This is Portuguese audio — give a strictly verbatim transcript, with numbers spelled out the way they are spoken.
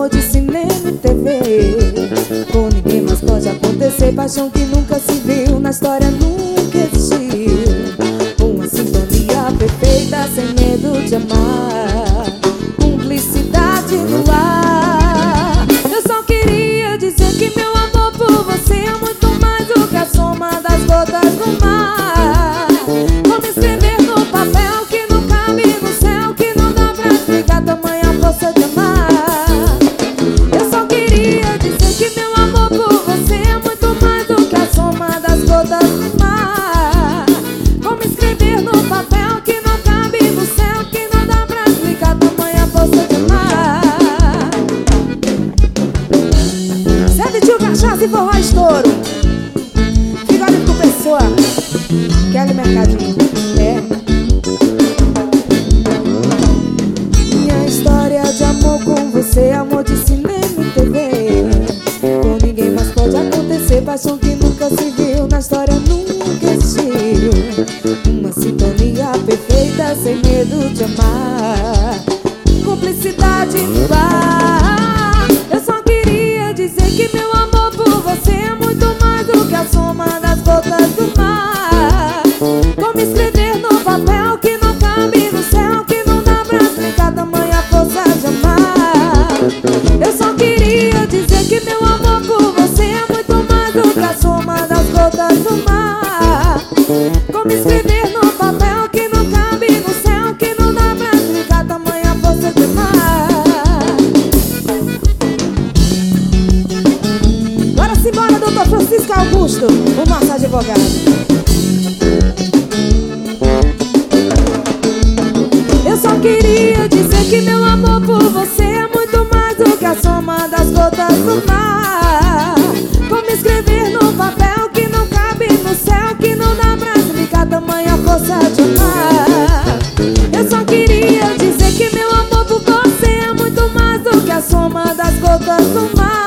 amor de cinema e T V. Com ninguém mais pode acontecer, paixão que nunca se viu, na história nunca existiu. Uma sintonia perfeita, sem medo de amar, cumplicidade no ar. Eu só queria dizer que meu amor por você é muito mais do que a soma das gotas do mar. Como escrever no papel que não cabe no céu, que não dá pra explicar tamanha força de amar. Eu só queria dizer que meu amor por você é muito mais do que a soma das gotas do mar. Como escrever no papel que não cabe no céu, que não dá pra explicar tamanha força de amar. Sede tio cachaça e forró estouro. Figurino com pessoa. Kelly Mercadinho. É. Minha história de amor com você, amor de cinema e T V. Com ninguém mais pode acontecer, paixão que nunca se viu, na história nunca existiu. Uma sintonia perfeita, sem medo de amar, cumplicidade no ar. Eu só queria dizer que meu amor por você é muito mais do que a soma das gotas do mar. Como escrever no papel que não cabe no céu, que não dá pra explicar tamanha força de amar. Eu só queria dizer que meu amor por você é muito mais do que a soma das gotas do mar. Como escrever no papel que não cabe no céu, que não dá pra explicar tamanha força de amar. Bora simbora, doutor Francisco Augusto, o nosso advogado. Eu só queria dizer que meu amor por você é muito mais do que a soma das gotas do mar. Como escrever no papel que não cabe no céu, que não dá pra explicar tamanha força de amar. Eu só queria dizer que meu amor por você é muito mais do que a soma das gotas do mar.